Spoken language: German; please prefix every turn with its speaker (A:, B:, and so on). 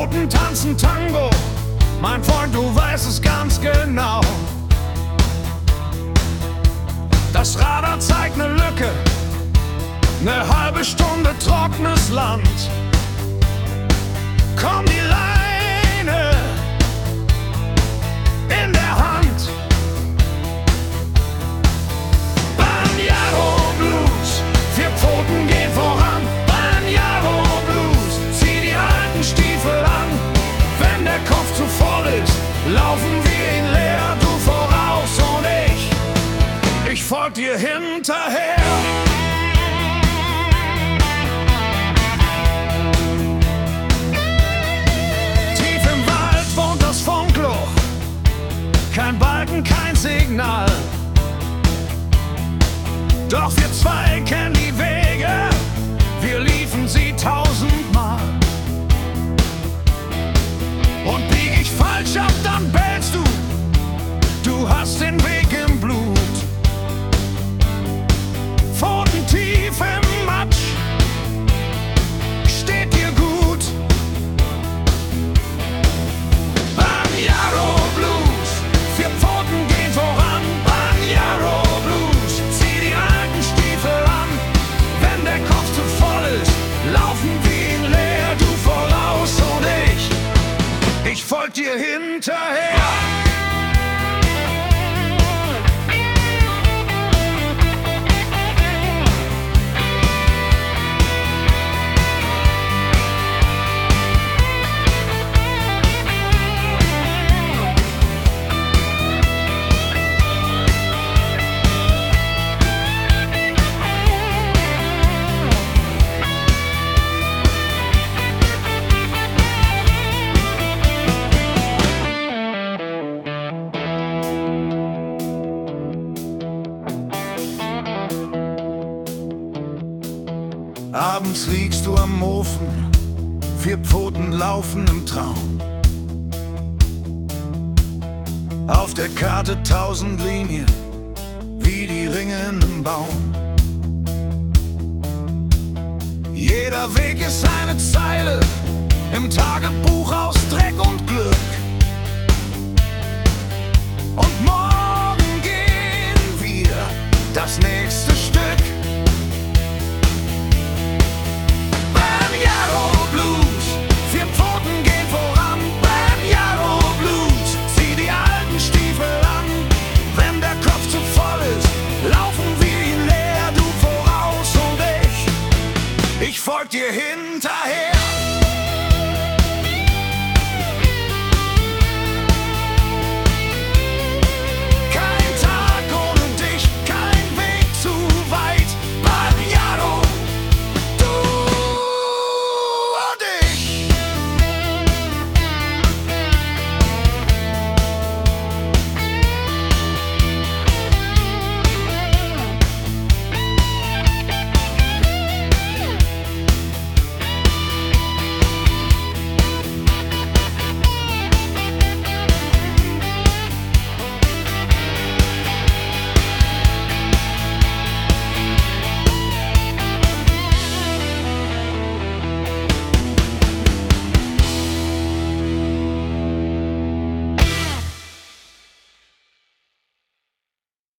A: Pfoten tanzen Tango, mein Freund, du weißt es ganz genau. Das Radar zeigt ne Lücke, ne halbe Stunde trockenes Land. Komm, die Leine in der Hand. Banjaro Blues, 4 Pfoten gehen voran. Banjaro Blues, zieh die alten Stiefel an. Wenn der Kopf zu voll ist, laufen wir ihn leer. Du voraus und ich folg dir hinterher. Kein Balken, kein Signal. Doch wir zwei kennen die Wege, wir liefen sie 1000-mal. Und bieg ich falsch ab, dann bellst du, du hast den Weg im Blut. Pfoten tief im Matsch, steht dir gut. Banjaro Blues, 4 Pfoten gehen voran. Banjaro Blues, zieh die alten Stiefel an. Wenn der Kopf zu voll ist, laufen wir ihn leer. Du voraus und ich folg dir hinterher. Abends liegst du am Ofen, 4 Pfoten laufen im Traum. Auf der Karte 1000 Linien, wie die Ringe in einem Baum. Jeder Weg ist eine Zeile im Tagebuch aus Dreck und Glück.